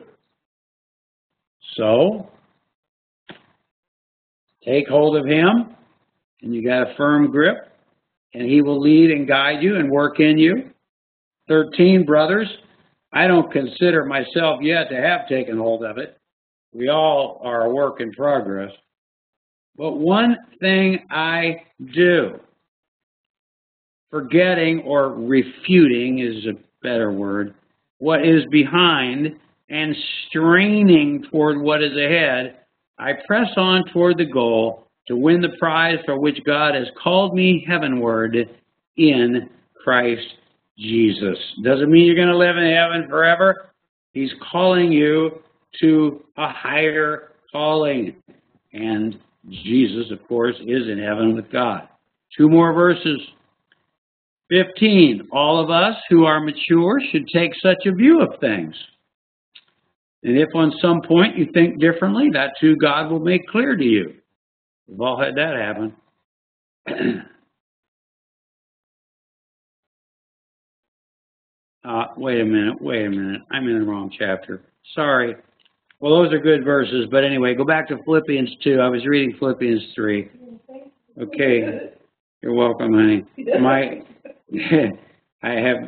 So, take hold of him, and you got a firm grip, and he will lead and guide you and work in you. thirteen, brothers, I don't consider myself yet to have taken hold of it, We all are a work in progress. But one thing I do, forgetting or refuting is a better word, what is behind and straining toward what is ahead, I press on toward the goal to win the prize for which God has called me heavenward in Christ Jesus. Doesn't mean you're going to live in heaven forever. He's calling you to a higher calling. And Jesus, of course, is in heaven with God. Two more verses. fifteen. All of us who are mature should take such a view of things. And if on some point you think differently, that too God will make clear to you. We've all had that happen. uh, wait a minute, wait a minute. I'm in the wrong chapter. Sorry. Well, those are good verses, but anyway, go back to Philippians two. I was reading Philippians three. Okay. You're welcome, honey. My, I have,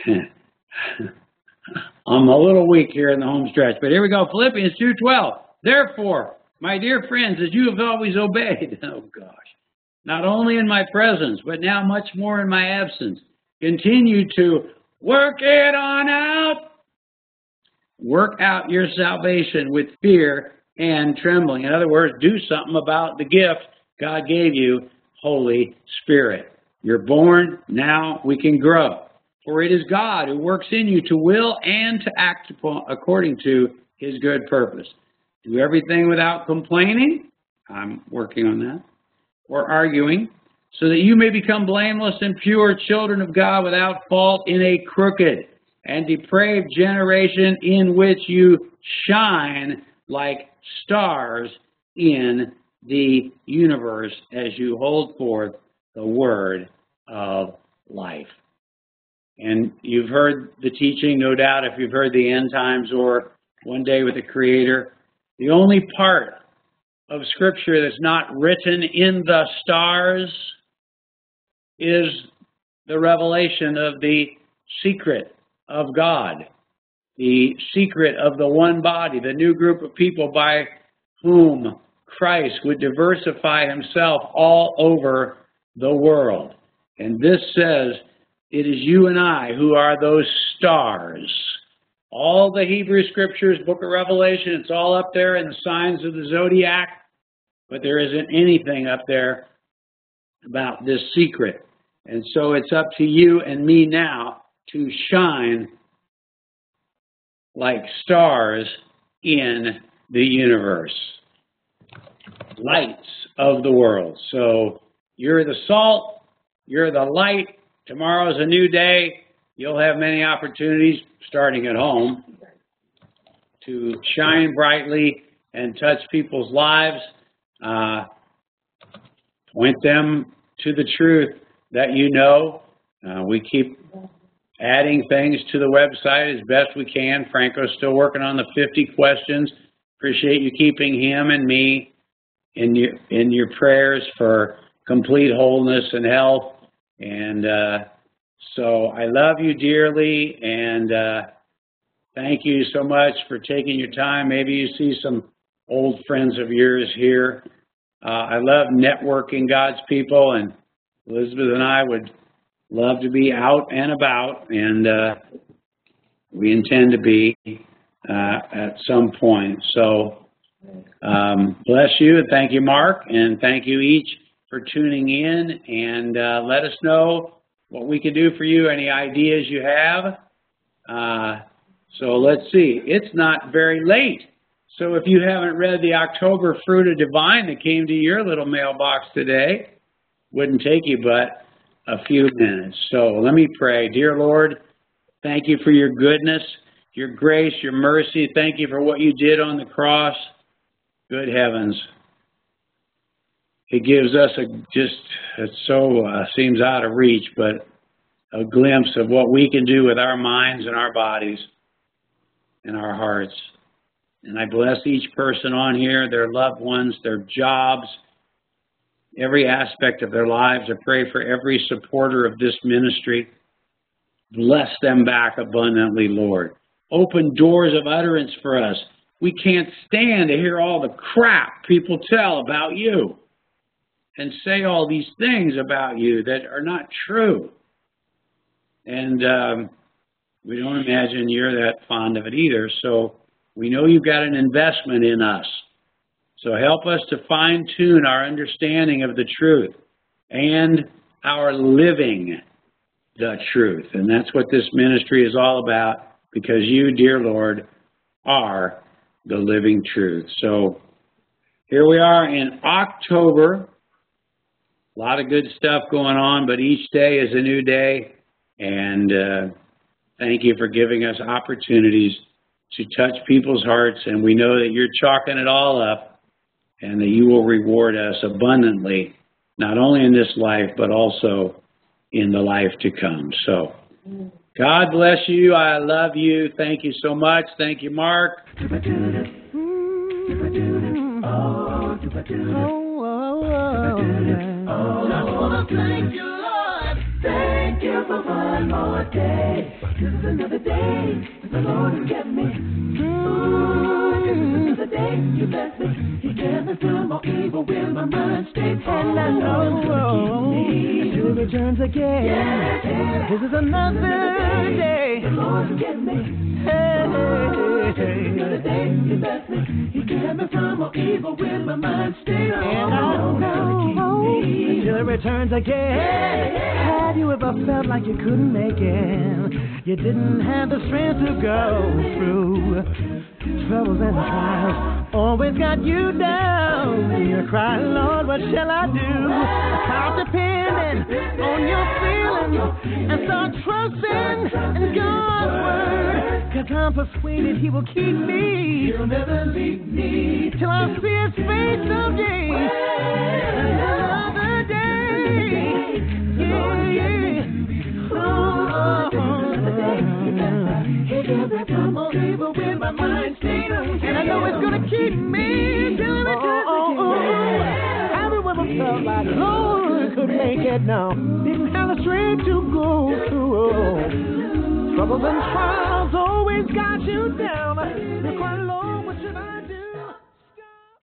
I'm a little weak here in the home stretch, but here we go. Philippians two twelve. Therefore, my dear friends, as you have always obeyed, oh gosh, not only in my presence, but now much more in my absence, continue to work it on out. Work out your salvation with fear and trembling. In other words, do something about the gift God gave you, Holy Spirit. You're born, now we can grow. For it is God who works in you to will and to act upon, according to his good purpose. Do everything without complaining. I'm working on that. Or arguing, so that you may become blameless and pure children of God without fault in a crooked and depraved generation in which you shine like stars in the universe as you hold forth the word of life. And you've heard the teaching, no doubt, if you've heard the end times or One Day with the Creator. The only part of Scripture that's not written in the stars is the revelation of the secret of God, the secret of the one body, the new group of people by whom Christ would diversify himself all over the world. And this says, it is you and I who are those stars. All the Hebrew Scriptures, Book of Revelation, it's all up there in the signs of the zodiac, but there isn't anything up there about this secret. And so it's up to you and me now to shine like stars in the universe. Lights of the world. So you're the salt, you're the light. Tomorrow's a new day. You'll have many opportunities, starting at home, to shine brightly and touch people's lives. Uh, point them to the truth that you know. Uh, we keep adding things to the website as best we can. Franco's still working on the fifty questions. Appreciate you keeping him and me in your, in your prayers for complete wholeness and health. And uh, so I love you dearly, and uh, thank you so much for taking your time. Maybe you see some old friends of yours here. Uh, I love networking God's people, and Elizabeth and I would love to be out and about, and uh, we intend to be uh, at some point. So um, bless you, and thank you, Mark, and thank you each for tuning in, and uh, let us know what we can do for you, any ideas you have. Uh, so let's see. It's not very late. So if you haven't read the October Fruit of Divine that came to your little mailbox today, wouldn't take you but a few minutes. So let me pray. Dear Lord, thank you for your goodness, your grace, your mercy. Thank you for what you did on the cross. Good heavens. It gives us a just, it so uh, seems out of reach, but a glimpse of what we can do with our minds and our bodies and our hearts. And I bless each person on here, their loved ones, their jobs, every aspect of their lives. I pray for every supporter of this ministry. Bless them back abundantly, Lord. Open doors of utterance for us. we can't stand to hear all the crap people tell about you and say all these things about you that are not true. And um, we don't imagine you're that fond of it either. So we know you've got an investment in us. So help us to fine-tune our understanding of the truth and our living the truth. And that's what this ministry is all about, because you, dear Lord, are the living truth. So here we are in October. A lot of good stuff going on, but each day is a new day. And uh, thank you for giving us opportunities to touch people's hearts. And we know that you're chalking it all up and that you will reward us abundantly, not only in this life, but also in the life to come. So God bless you. I love you. Thank you so much. Thank you, Mark. Thank you, Lord. Thank you for one more day. This is another day that the Lord has given me. Ooh, this is another day you bless me. He kept me from all evil with my mind stayed on. And I know until He returns again. Yeah, yeah. This is another day the Lord has given me. Hey, this is another day you bless me. He kept me from all evil with my mind stayed on. And I know until He returns again. Yeah, yeah. Have you ever felt like you couldn't make it? You didn't have the strength to go through. Troubles and trials always got you down. You cry, Lord, what shall I do? Stop depending on your feelings and start trusting in God's word. Cause I'm persuaded He will keep me. He'll never leave me till I see His face someday. Another day. Yeah, yeah. Oh, another day. He gives me from all evil with my mind stayed on. And I know it's gonna keep me till He returns again. Have you ever felt like Lord could make it now? Didn't have the strength to go through. Troubles and trials always got you down.